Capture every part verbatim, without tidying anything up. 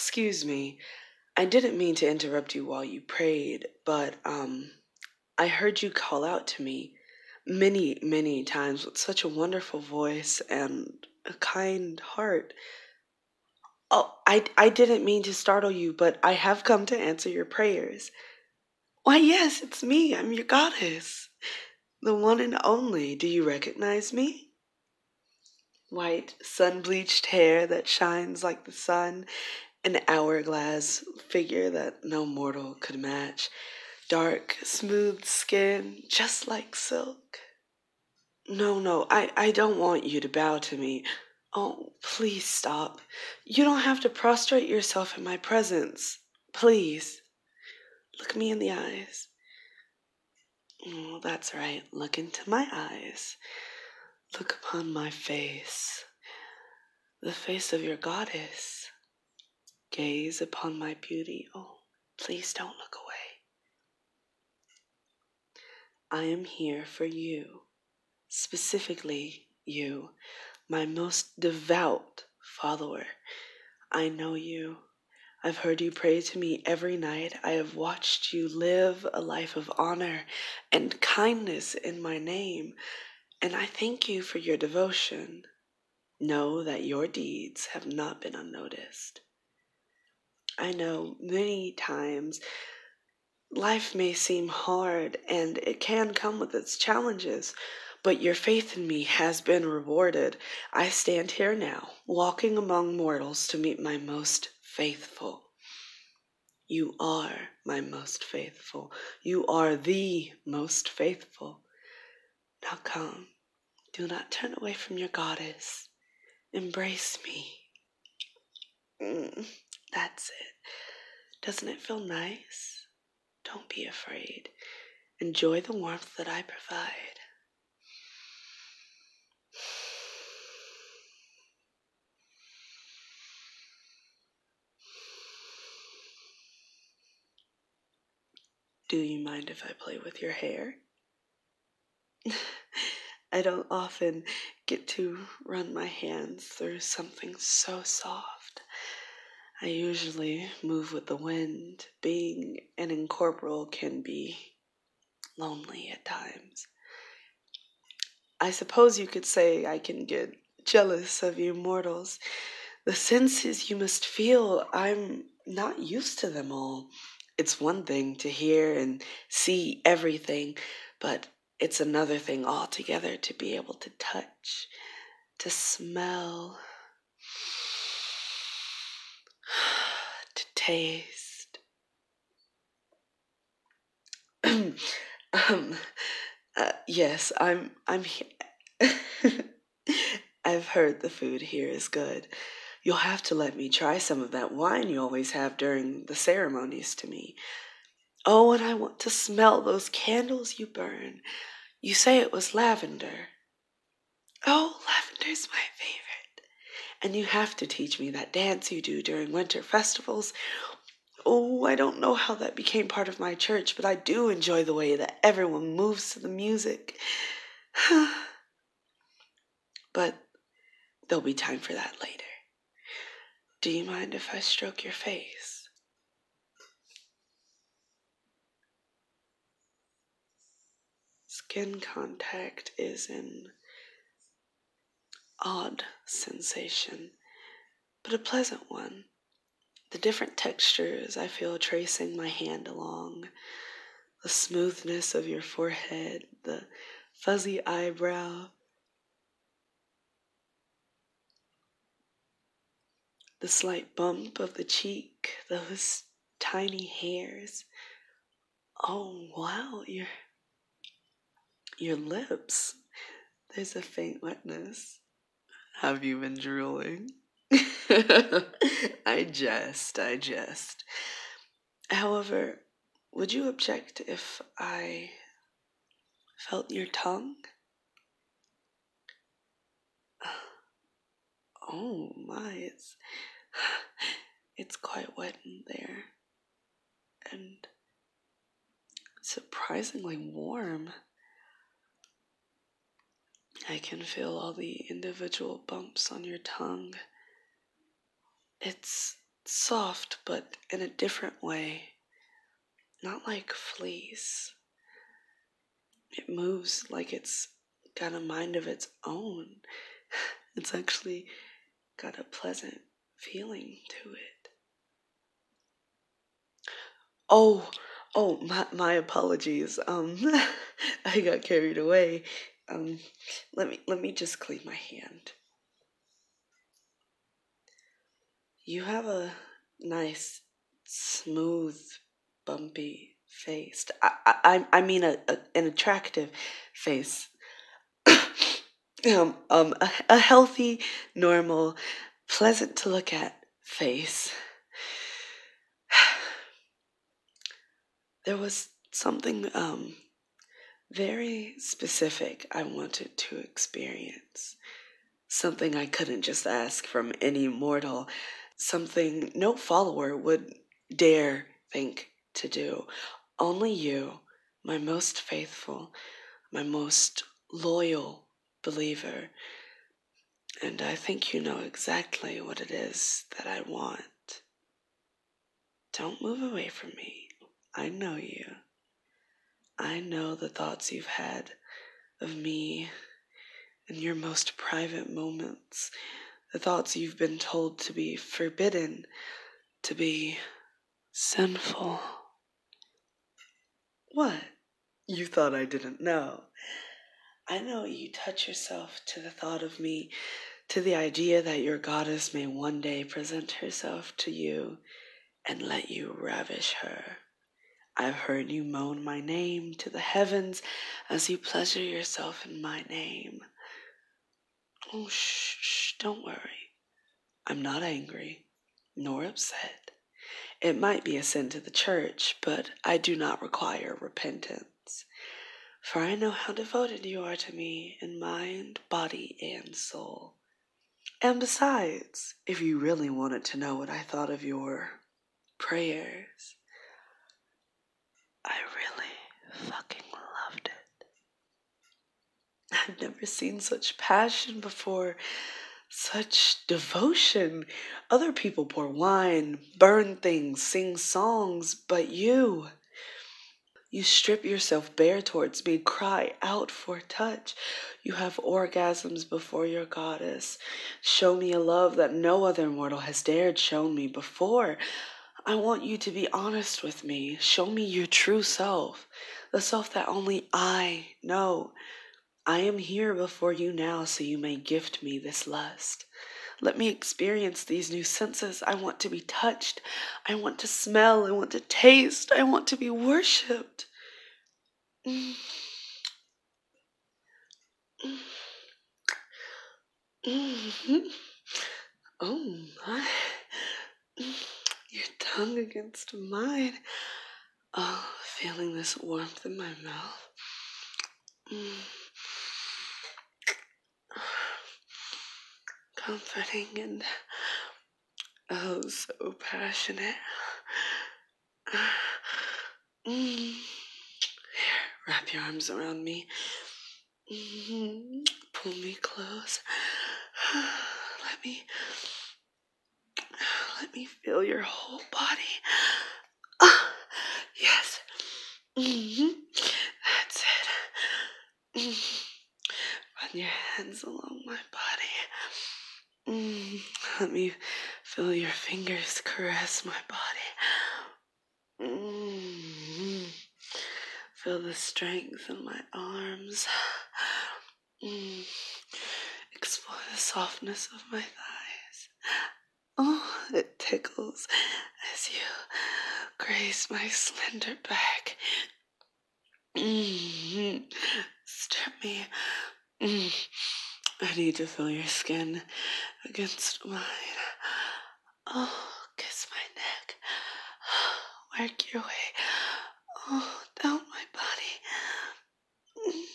excuse me. I didn't mean to interrupt you while you prayed, but um I heard you call out to me many, many times with such a wonderful voice and a kind heart. Oh, I I didn't mean to startle you, but I have come to answer your prayers. Why, yes, it's me. I'm your goddess. The one and only. Do you recognize me? White, sun-bleached hair that shines like the sun, an hourglass figure that no mortal could match, dark, smooth skin, just like silk. No, no, I, I don't want you to bow to me. Oh, please stop. You don't have to prostrate yourself in my presence. Please, look me in the eyes. Oh, that's right. Look into my eyes. Look upon my face, the face of your goddess. Gaze upon my beauty. Oh, please don't look away. I am here for you, specifically you, my most devout follower. I know you. I've heard you pray to me every night. I have watched you live a life of honor and kindness in my name, and I thank you for your devotion. Know that your deeds have not been unnoticed. I know many times life may seem hard and it can come with its challenges, but your faith in me has been rewarded. I stand here now, walking among mortals to meet my most faithful. You are my most faithful. You are the most faithful. Now come, do not turn away from your goddess. Embrace me. Mm, that's it. Doesn't it feel nice? Don't be afraid. Enjoy the warmth that I provide. Do you mind if I play with your hair? I don't often get to run my hands through something so soft. I usually move with the wind. Being an incorporeal can be lonely at times. I suppose you could say I can get jealous of you mortals. The senses you must feel, I'm not used to them all. It's one thing to hear and see everything, but it's another thing altogether to be able to touch, to smell, to taste. um, uh, yes, I'm. I'm here. I've heard the food here is good. You'll have to let me try some of that wine you always have during the ceremonies to me. Oh, and I want to smell those candles you burn. You say it was lavender. Oh, lavender's my favorite. And you have to teach me that dance you do during winter festivals. Oh, I don't know how that became part of my church, but I do enjoy the way that everyone moves to the music. But there'll be time for that later. Do you mind if I stroke your face? Skin contact is an odd sensation, but a pleasant one. The different textures I feel tracing my hand along, the smoothness of your forehead, the fuzzy eyebrow, the slight bump of the cheek, those tiny hairs. Oh, wow, your, your lips. There's a faint wetness. Have you been drooling? I jest, I jest. However, would you object if I felt your tongue? Oh my, it's, it's quite wet in there. And surprisingly warm. I can feel all the individual bumps on your tongue. It's soft, but in a different way. Not like fleece. It moves like it's got a mind of its own. It's actually got a pleasant feeling to it. Oh, oh, my, my apologies. Um, I got carried away. Um, let me let me just clean my hand. You have a nice, smooth, bumpy face. I I I mean a, a an attractive face. um um a, a healthy, normal, pleasant to look at face. There was something um very specific I wanted to experience. Something I couldn't just ask from any mortal. Something no follower would dare think to do. Only you, my most faithful, my most loyal believer. And I think you know exactly what it is that I want. Don't move away from me. I know you. I know the thoughts you've had of me in your most private moments, the thoughts you've been told to be forbidden, to be sinful. What? You thought I didn't know. I know you touch yourself to the thought of me, to the idea that your goddess may one day present herself to you and let you ravish her. I've heard you moan my name to the heavens as you pleasure yourself in my name. Oh, shh, shh, don't worry. I'm not angry, nor upset. It might be a sin to the church, but I do not require repentance. For I know how devoted you are to me in mind, body, and soul. And besides, if you really wanted to know what I thought of your prayers, I really fucking loved it. I've never seen such passion before, such devotion. Other people pour wine, burn things, sing songs, but you, you strip yourself bare towards me, cry out for touch. You have orgasms before your goddess. Show me a love that no other mortal has dared show me before. I want you to be honest with me. Show me your true self, the self that only I know. I am here before you now so you may gift me this lust. Let me experience these new senses. I want to be touched. I want to smell. I want to taste. I want to be worshipped. Mm. Mm-hmm. Oh my. Your tongue against mine. Oh, feeling this warmth in my mouth. Mm. Comforting and oh, so passionate. Mm. Here, wrap your arms around me. Mm-hmm. Pull me close. Let me, let me feel your whole body. Ah, yes. Mm-hmm. That's it. Mm. Run your hands along my body. Mm. Let me feel your fingers caress my body. Mm. Feel the strength in my arms. Mm. Explore the softness of my thighs. Oh, it tickles as you graze my slender back. Mm-hmm. Strip me. Mm. I need to feel your skin against mine. Oh, kiss my neck. Work your way. Oh, down my body. Mm.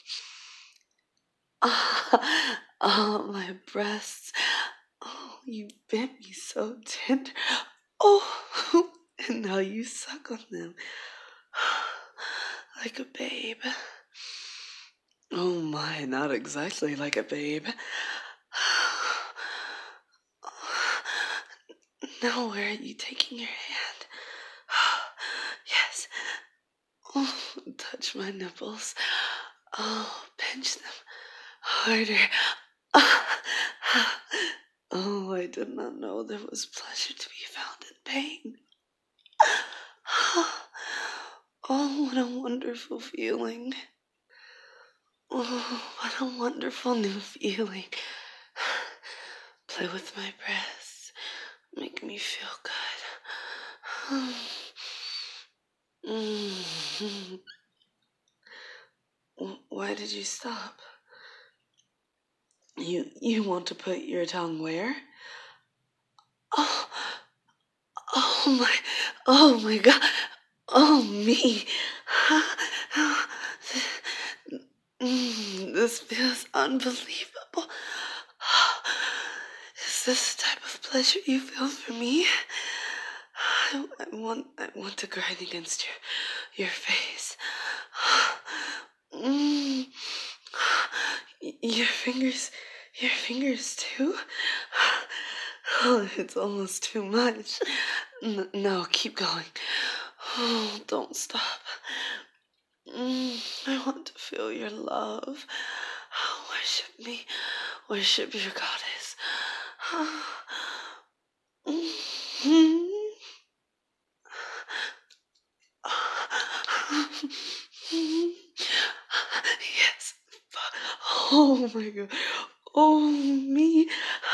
Ah, oh, my breasts. Oh, you bit me so tender. Oh, and now you suck on them like a babe. Oh my, not exactly like a babe. Now where are you taking your hand? Yes. Oh, touch my nipples. Oh, pinch them harder. Oh, I did not know there was pleasure to be found in pain. Oh, what a wonderful feeling. Oh, what a wonderful new feeling. Play with my breasts. Make me feel good. Mm. Why did you stop? You you want to put your tongue where? Oh, oh my, oh my God. Oh me. Mm, this feels unbelievable. Is this the type of pleasure you feel for me? I, I want I want to grind against your your face. Mm. Your fingers, your fingers too? Oh, it's almost too much. N- no, keep going. Oh, don't stop. Mm, I want to feel your love. Oh, worship me. Worship your goddess. Mm. Yes. Oh my God. Oh me.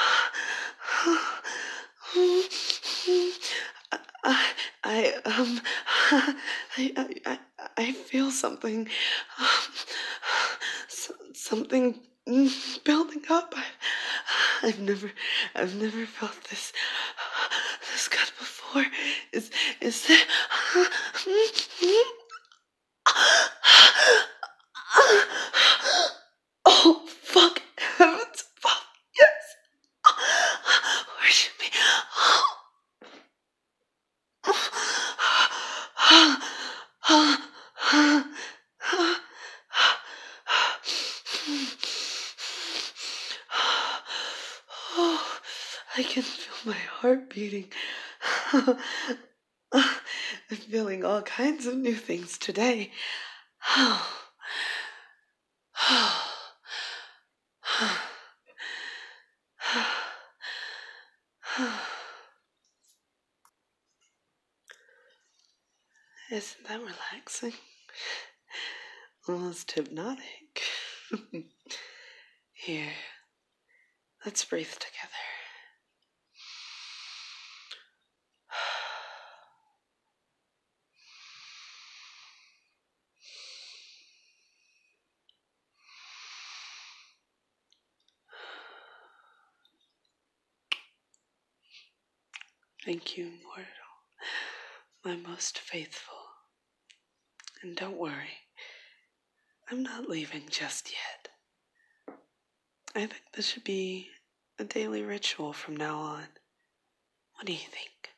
I, I um I, I I I feel something um, something building up. I, I've never I've never felt this this good before. Is is there? Oh, fuck heavens. Fuck, yes. Worship me. Oh, I can feel my heart beating. I'm feeling all kinds of new things today. Isn't that relaxing? Almost hypnotic. Here, let's breathe together. Thank you, mortal, my most faithful. And don't worry, I'm not leaving just yet. I think this should be a daily ritual from now on. What do you think?